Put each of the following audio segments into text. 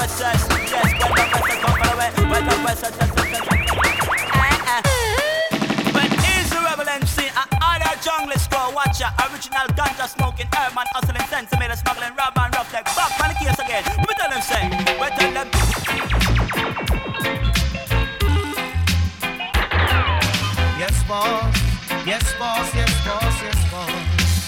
says, yes, when the West is come away, when the West is But is the rebel MC, other jungle score watcher, original ganja smoking, Herman hustling sense, made a smuggling, rob and rough like back on the case again. We tell them say, we tell them. Yes, boss. Yes, boss. Yes, boss. Yes, boss.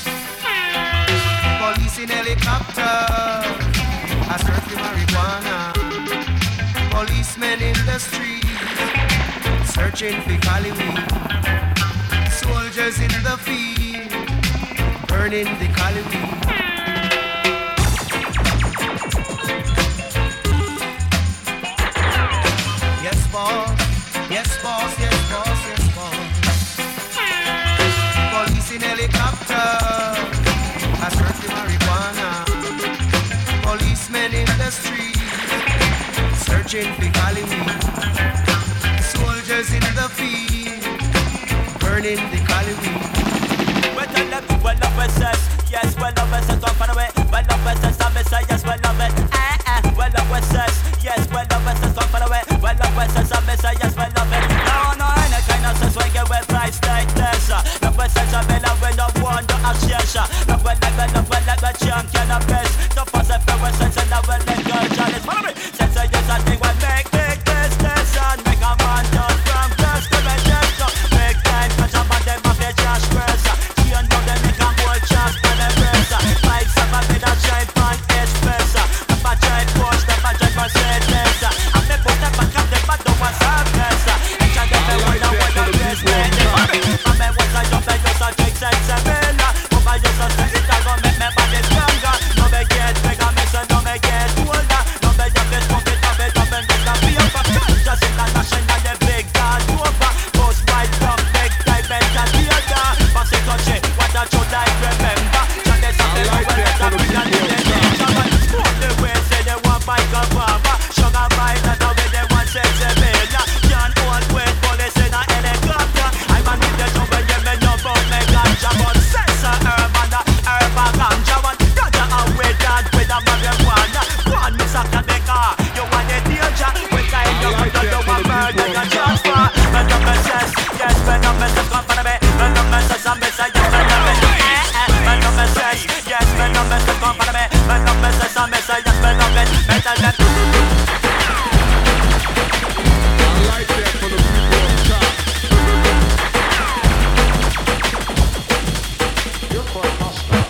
Police in helicopter, I search for marijuana. Policemen in the street, searching for Cali weed. Soldiers in the field, burning the Cali weed. Yes, boss. Yes, boss. Yes, boss. Yes, boss. Police in helicopter, I search for marijuana. Policemen in the street, searching for Cali weed. Soldiers in the field, burning the Cali weed. We tell them, well, love it says, yes, well, love it says, come on away. Well, love it says, I'm say, yes, well, love it. Well, love it says, yes, well, love it says, come on away. Well, love it says, I'm say, yes, well, love it. No, any kind of sense, we get well priced like this. Love it says, I'm in love with the one, the action. Love it like a champion of best. The first and first sense, and love it like a challenge. Follow me. Sense, yes, I think we'll make this and make a man turn from girls to the ghetto. Make time, catch a man, them off the trash press. She and them, they make a whole chance for the press. Vibes up, I made a giant pan express. Up a giant Porsche, up a giant Mercedes. I'm the post up and come, them but don't want service. Each and every one of what the best man is. I'm a once I jump, I just a take sensible. Hope I just a say it, I gon' make me body stronger. No me get bigger, me say no me get older. No me just get smoke it up and just a be up. Just international, the big dad over. Post right from big time, better theater. Pass it touch it, what I should like remember. Just something I like that for the people. The way say they want bike up farmer. Sugar mine, that's the way they want sex and bella. Can't hold weight, police in a helicopter. I'm a need the job when you may know about me ganja. But sensor urban, urban ganja. One ganja and with that, with a marijuana. One miss a car, you want a danger. We kind of put the one murder and transfer. When the message, yes, when the message come for me. When the message, I'm message, yes, when the message. When the message, yes, when the message come for me. When the message, I'm message, yes, when the message. Better than I like that for the people on top. You're quite hostile.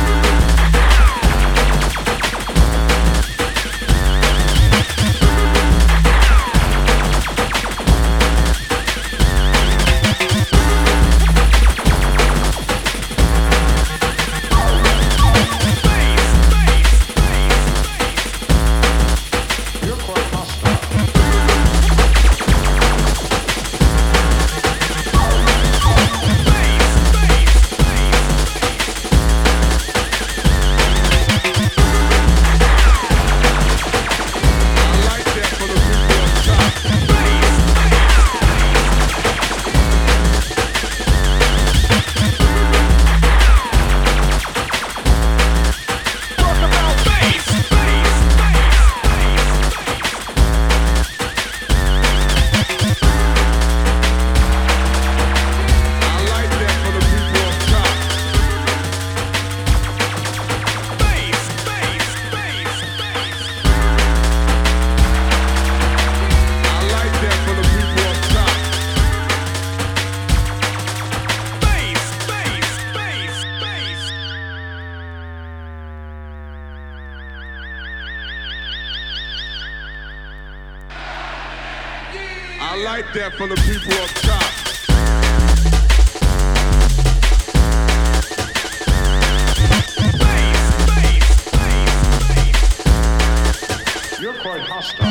You're quite hostile. I like that for the people on top. Talk about bass. I like that for the people on top. Bass. I like that for the people on top. Bass. I like that for the people up top. You're quite hostile.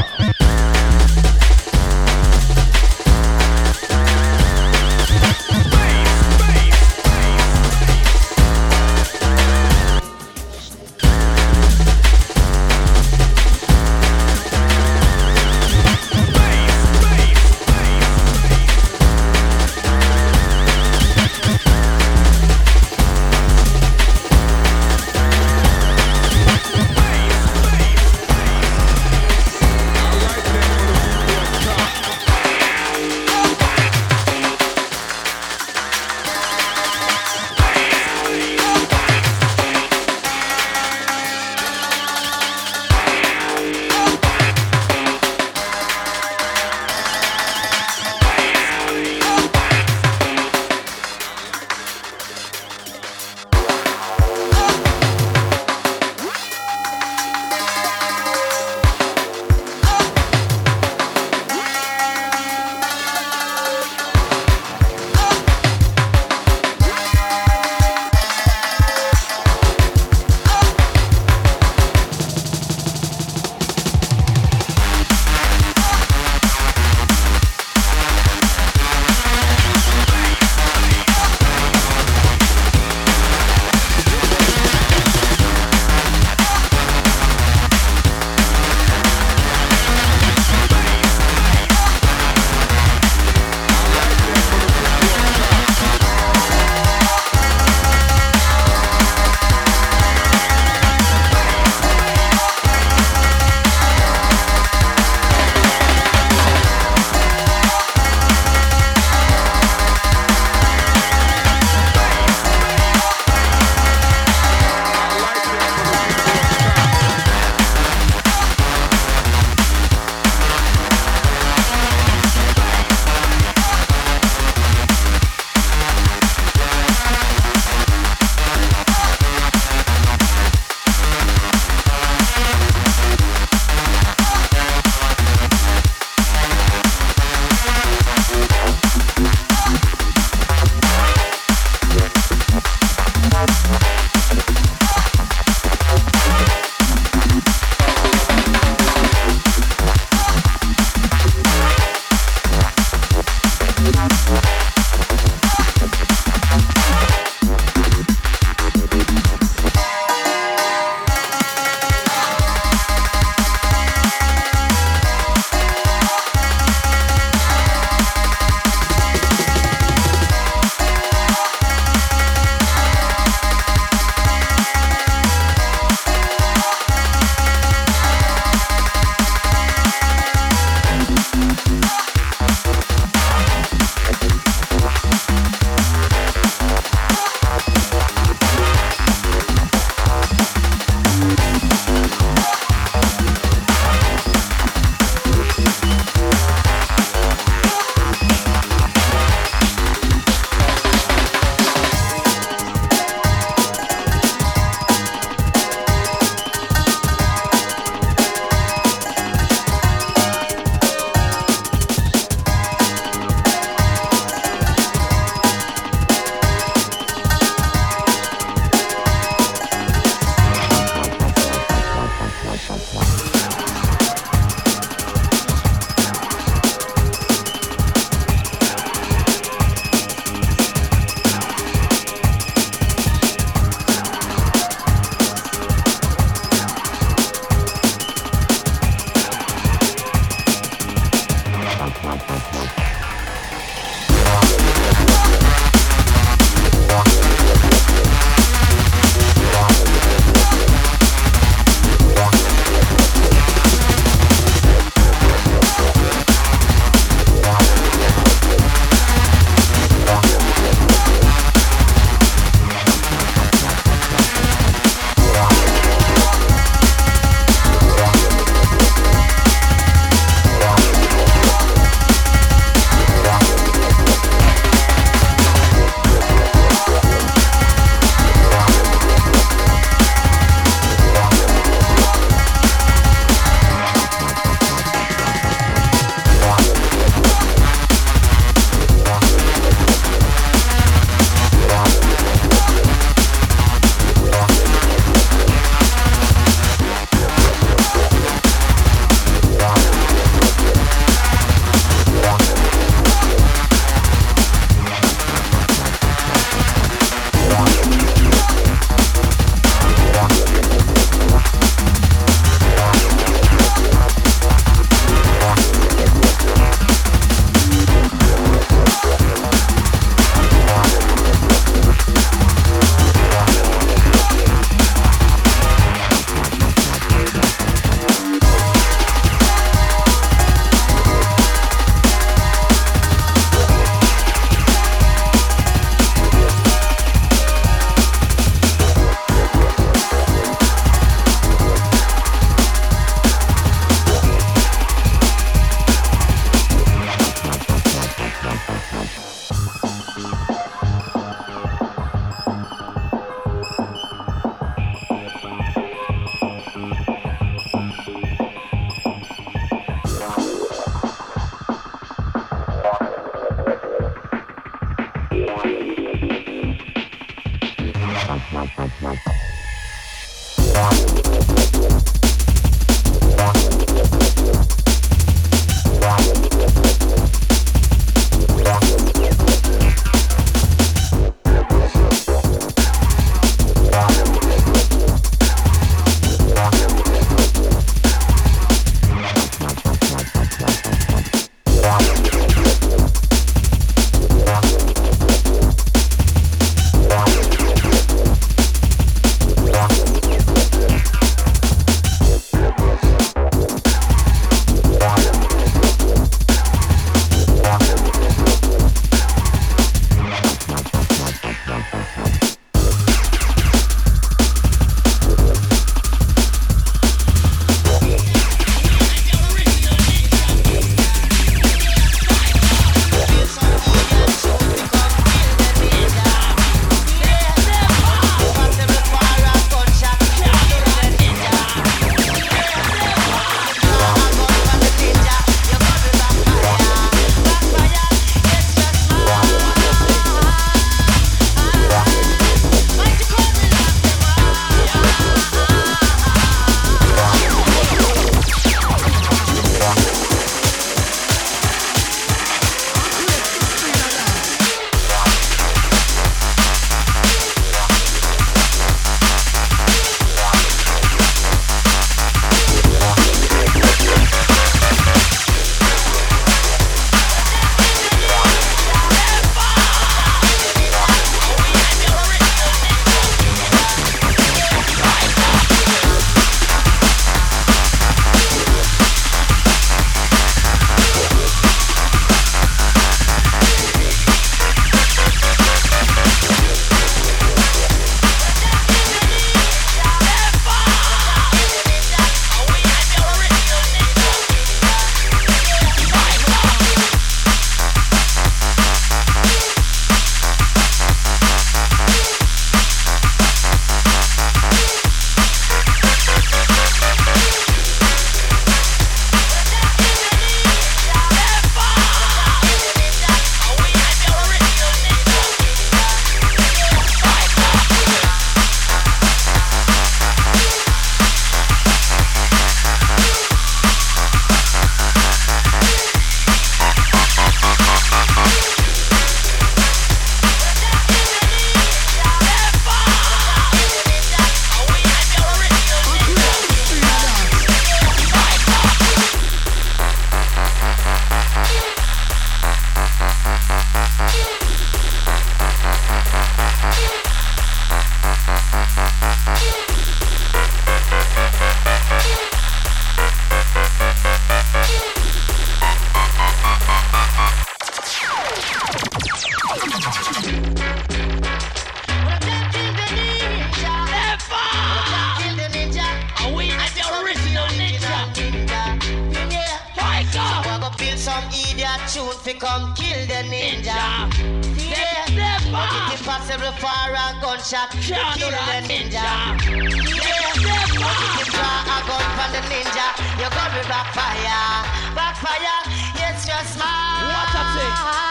go build some idiot tune fi come kill the ninja. Yeah, but it impossible for a gunshot to kill the ninja. Yeah, but if you draw a gun from the ninja, you go be backfire. Backfire, it's just smart. What a thing.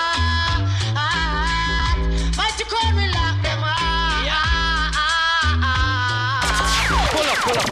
Might you come and lock them up. Pull up, pull up.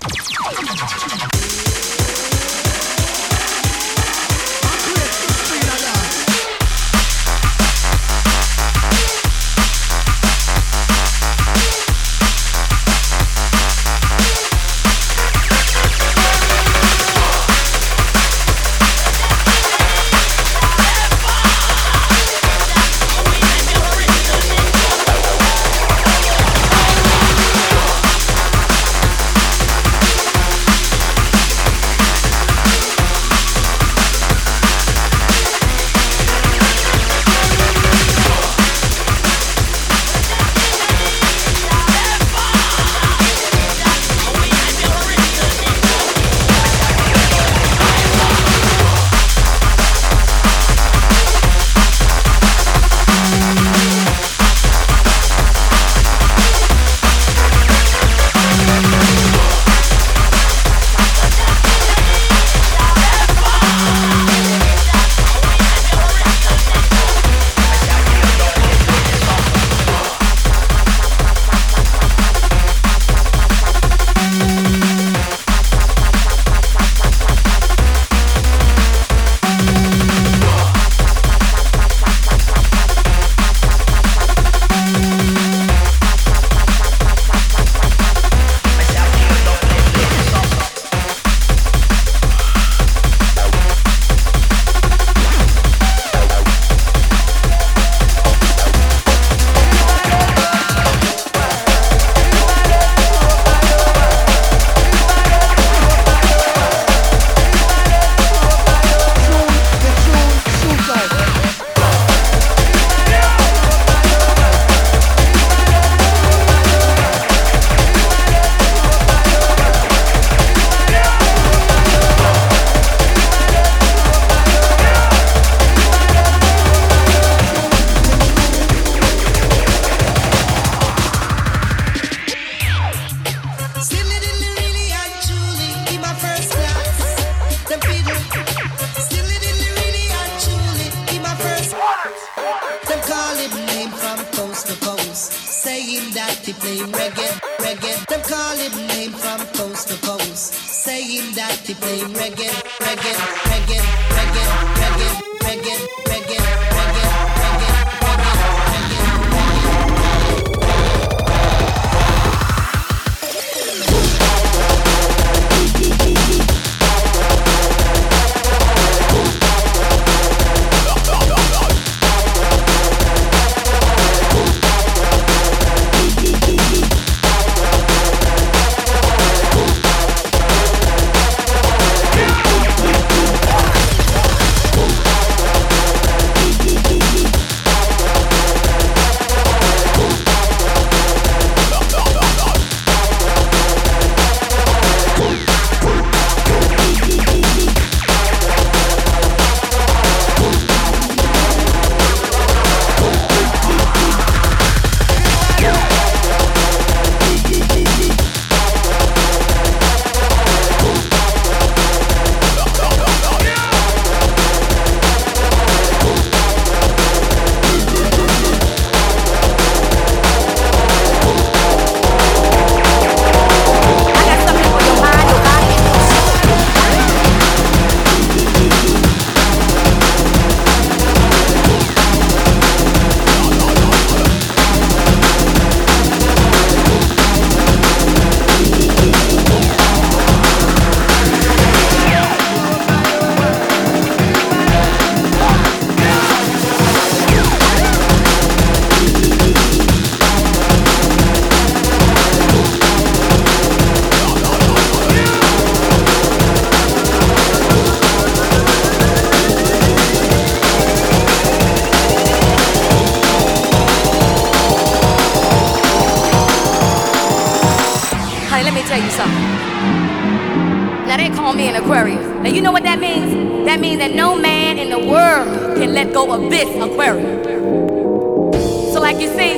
Honey, let me tell you something. Now they call me an Aquarius. Now you know what that means? That means that no man in the world can let go of this Aquarius. So like you see,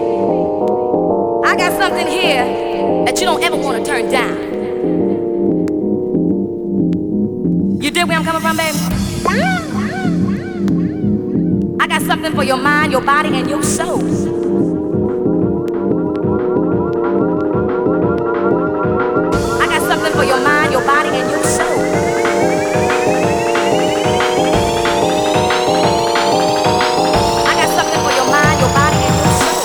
I got something here that you don't ever want to turn down. You dig where I'm coming from, baby? I got something for your mind, your body, and your soul. I got something for your mind, your body, and your soul. I got something for your mind, your body, and your soul.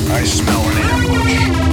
I smell an ambush.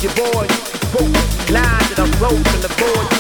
your boy. Spoke lines that I wrote from the board.